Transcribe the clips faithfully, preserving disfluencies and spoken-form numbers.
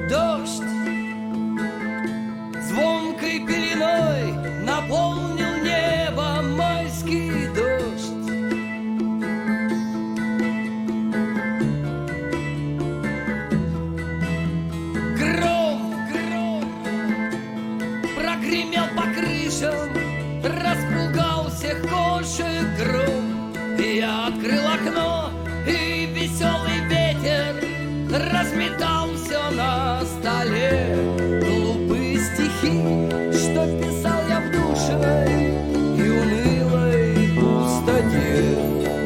Дождь звонкой пеленой наполнил небо, майский дождь. Гром, гром прогремел по крышам, распугал всех кошек гром. Я открыл окно, и веселый ветер разметал все на столе. Глупые стихи, что писал я в душе и унылой пустоте.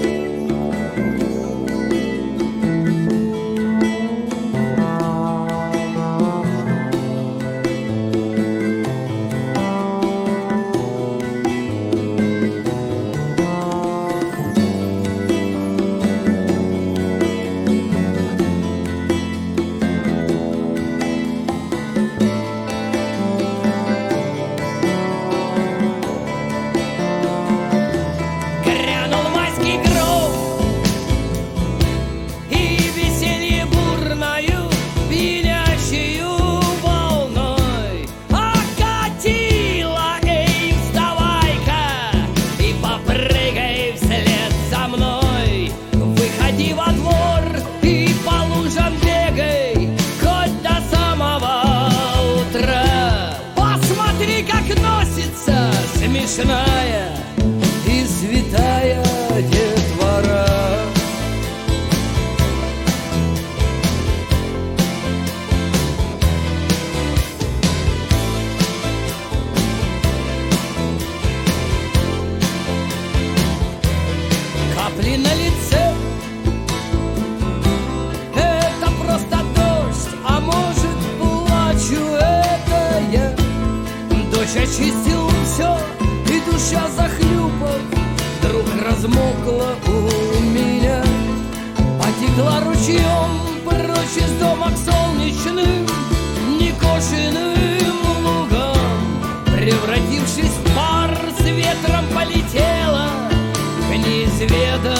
Смешная и святая детвора. Капли на лице — это просто дождь, а может, плачу, это я. Дождь очистил все, и душа, захлюпав, вдруг размокла у меня. Потекла ручьем прочь из дома к солнечным, некошенным лугам. Превратившись в пар, с ветром полетела к неизведанным